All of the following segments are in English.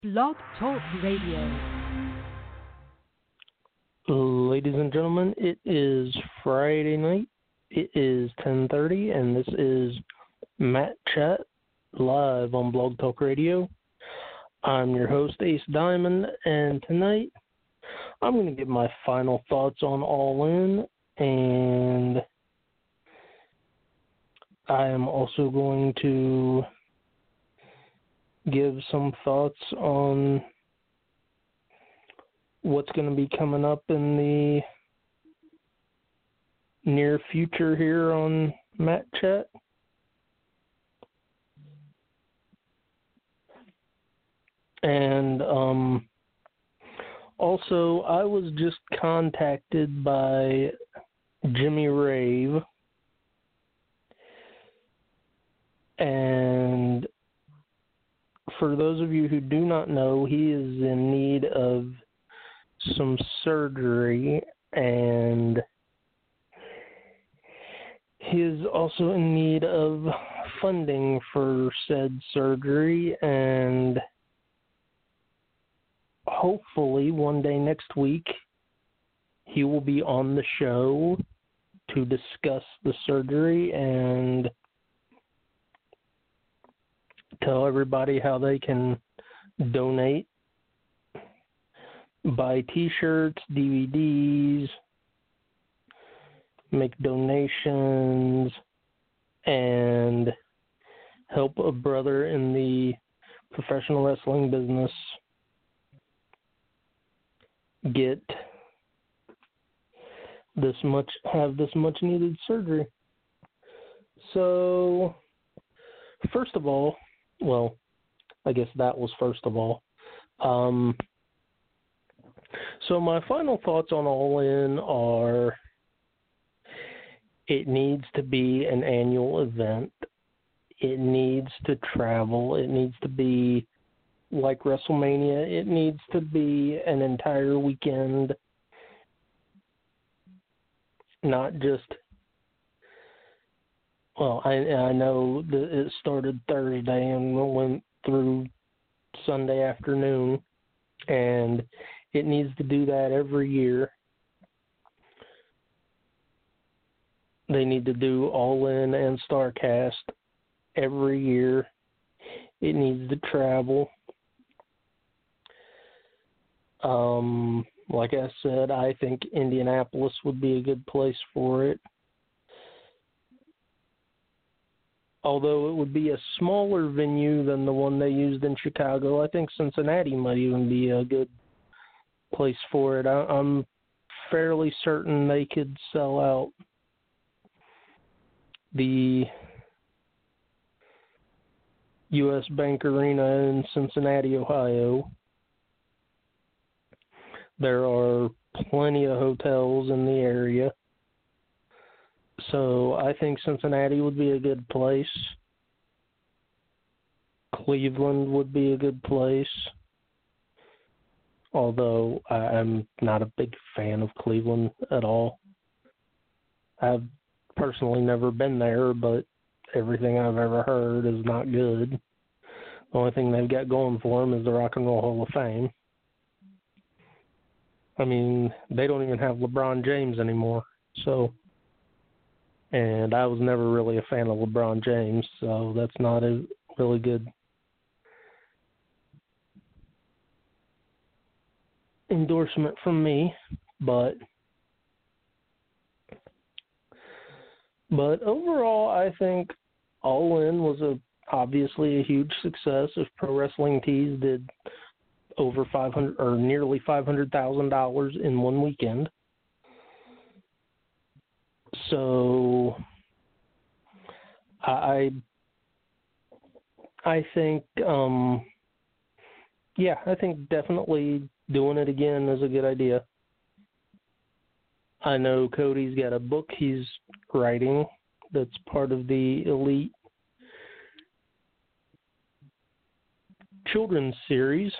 Blog Talk Radio. Ladies and gentlemen, it is Friday night. It is 10:30, and this is Matt Chat live on Blog Talk Radio. I'm your host, Ace Diamond, and tonight I'm going to give my final thoughts on All In, and I am also going to give some thoughts on what's going to be coming up in the near future here on Matt Chat. And also, I was just contacted by Jimmy Rave, and for those of you who do not know, he is in need of some surgery, and he is also in need of funding for said surgery, and hopefully one day next week he will be on the show to discuss the surgery and tell everybody how they can donate, buy t-shirts, DVDs, make donations, and help a brother in the professional wrestling business have this much needed surgery. So, first of all, well, I guess that was first of all. So my final thoughts on All In are, it needs to be an annual event. It needs to travel. It needs to be like WrestleMania. It needs to be an entire weekend, not just, well, I know that it started Thursday and went through Sunday afternoon, and it needs to do that every year. They need to do All In and StarCast every year. It needs to travel. Like I said, I think Indianapolis would be a good place for it. Although it would be a smaller venue than the one they used in Chicago, I think Cincinnati might even be a good place for it. I'm fairly certain they could sell out the U.S. Bank Arena in Cincinnati, Ohio. There are plenty of hotels in the area. So I think Cincinnati would be a good place. Cleveland would be a good place. Although I'm not a big fan of Cleveland at all. I've personally never been there, but everything I've ever heard is not good. The only thing they've got going for them is the Rock and Roll Hall of Fame. I mean, they don't even have LeBron James anymore. So, and I was never really a fan of LeBron James, so that's not a really good endorsement from me. But overall, I think All In was obviously a huge success. If Pro Wrestling Tees did over $500 or nearly $500,000 in one weekend, so I think I think definitely doing it again is a good idea. I know Cody's got a book he's writing that's part of the Elite children's series.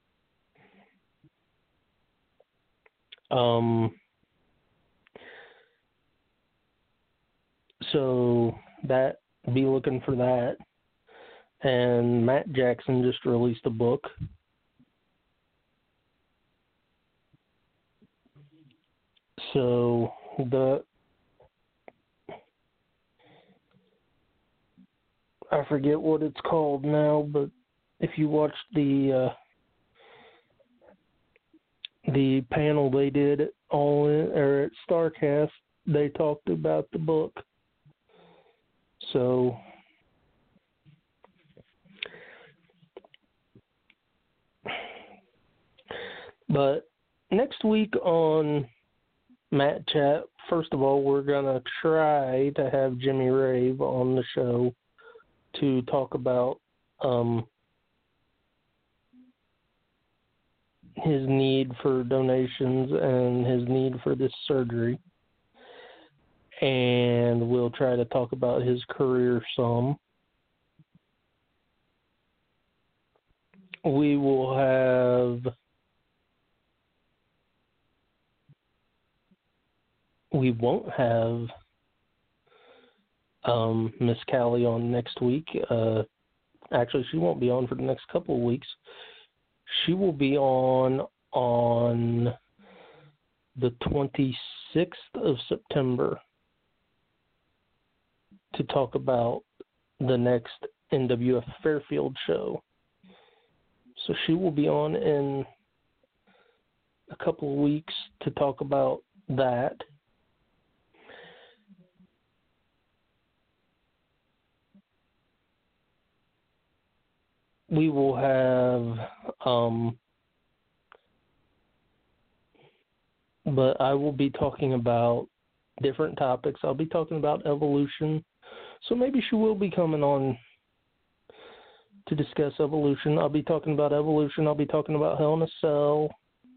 So that, be looking for that. And Matt Jackson just released a book So I forget what it's called now, but if you watch the panel they did at StarCast, they talked about the book. So but next week on Matt Chat, first of all, we're going to try to have Jimmy Rave on the show to talk about his need for donations and his need for this surgery. And we'll try to talk about his career some. We will have... We won't have Miss Callie on next week. Actually, she won't be on for the next couple of weeks. She will be on the 26th of September to talk about the next NWF Fairfield show. So she will be on in a couple of weeks to talk about that. We will have, but I will be talking about different topics. I'll be talking about Evolution, so maybe she will be coming on to discuss Evolution. I'll be talking about Evolution. I'll be talking about Hell in a Cell.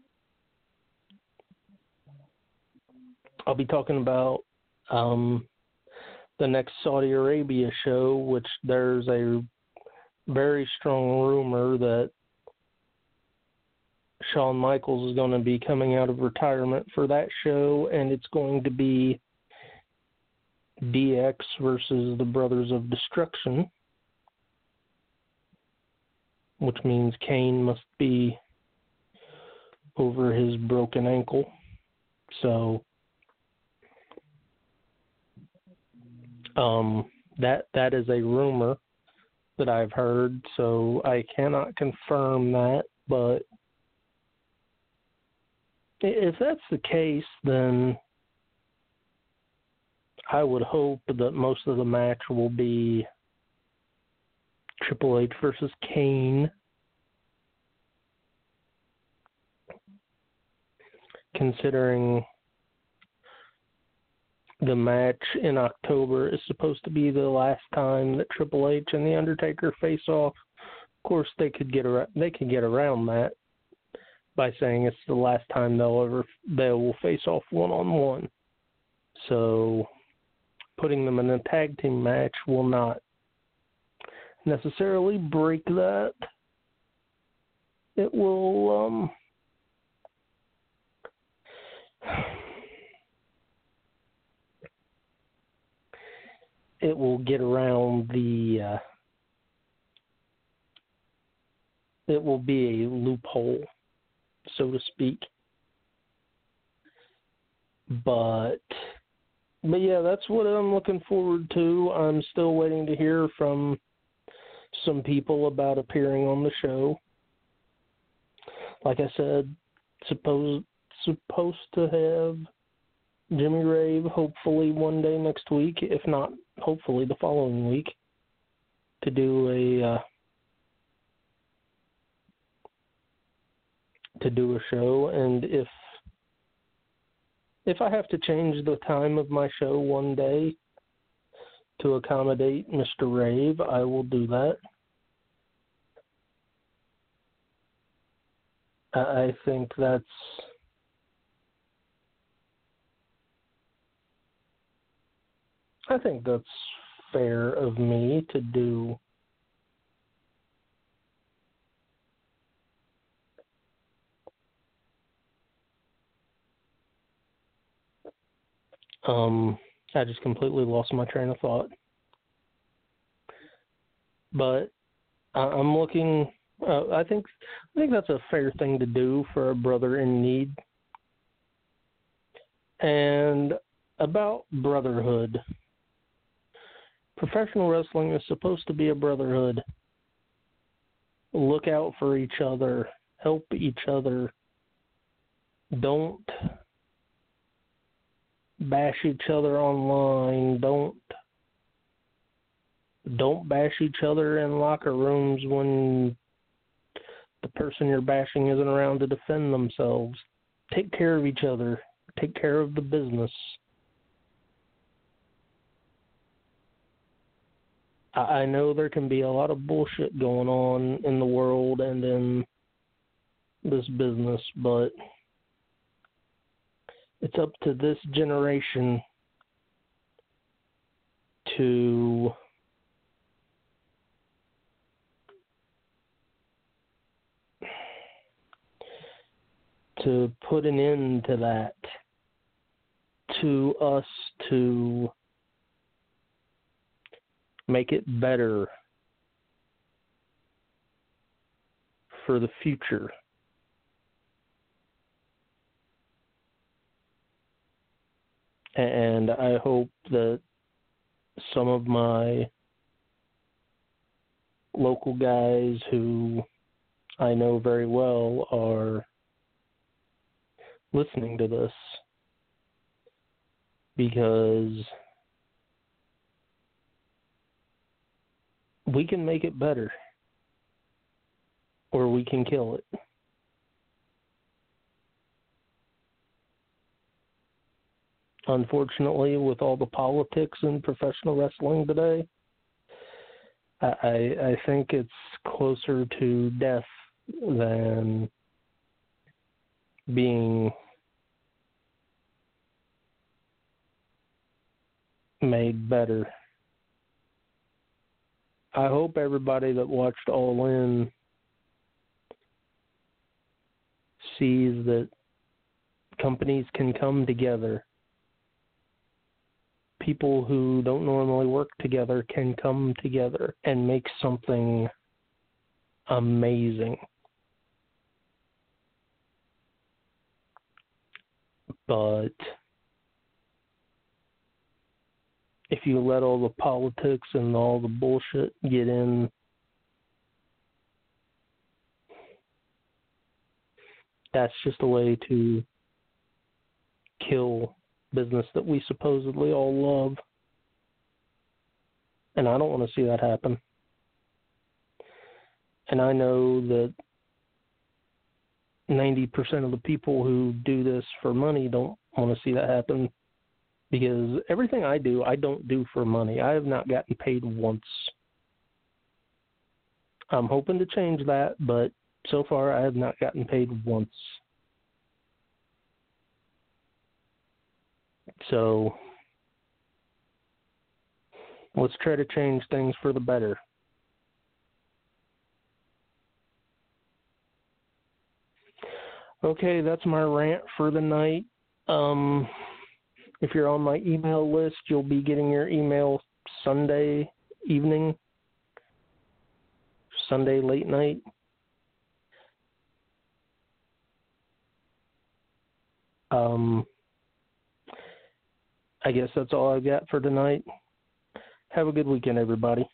I'll be talking about the next Saudi Arabia show, which there's a very strong rumor that Shawn Michaels is going to be coming out of retirement for that show, and it's going to be DX versus the Brothers of Destruction, which means Kane must be over his broken ankle. So that is a rumor that I've heard, so I cannot confirm that, but if that's the case, then I would hope that most of the match will be Triple H versus Kane, considering the match in October is supposed to be the last time that Triple H and The Undertaker face off. Of course, they could get around that by saying it's the last time they will face off one-on-one. So putting them in a tag team match will not necessarily break that. It will it will get around the it will be a loophole, so to speak. But yeah, that's what I'm looking forward to. I'm still waiting to hear from some people about appearing on the show. Like I said, supposed to have Jimmy Rave hopefully one day next week, if not hopefully the following week, to do a show. And if I have to change the time of my show one day to accommodate Mr. Rave, I will do that. I think that's fair of me to do. I just completely lost my train of thought. But I'm looking. I think that's a fair thing to do for a brother in need. And about brotherhood. Professional wrestling is supposed to be a brotherhood. Look out for each other. Help each other. Don't bash each other online. Don't bash each other in locker rooms when the person you're bashing isn't around to defend themselves. Take care of each other. Take care of the business. I know there can be a lot of bullshit going on in the world and in this business, but it's up to this generation to put an end to that, to us to make it better for the future. And I hope that some of my local guys who I know very well are listening to this, because we can make it better or we can kill it. Unfortunately, with all the politics in professional wrestling today, I think it's closer to death than being made better. I hope everybody that watched All In sees that companies can come together. People who don't normally work together can come together and make something amazing. But if you let all the politics and all the bullshit get in, that's just a way to kill business that we supposedly all love. And I don't want to see that happen. And I know that 90% of the people who do this for money don't want to see that happen, because everything I do, I don't do for money. I have not gotten paid once. I'm hoping to change that, but so far I have not gotten paid once. So let's try to change things for the better. Okay, that's my rant for the night. If you're on my email list, you'll be getting your email Sunday evening, Sunday late night. I guess that's all I've got for tonight. Have a good weekend, everybody.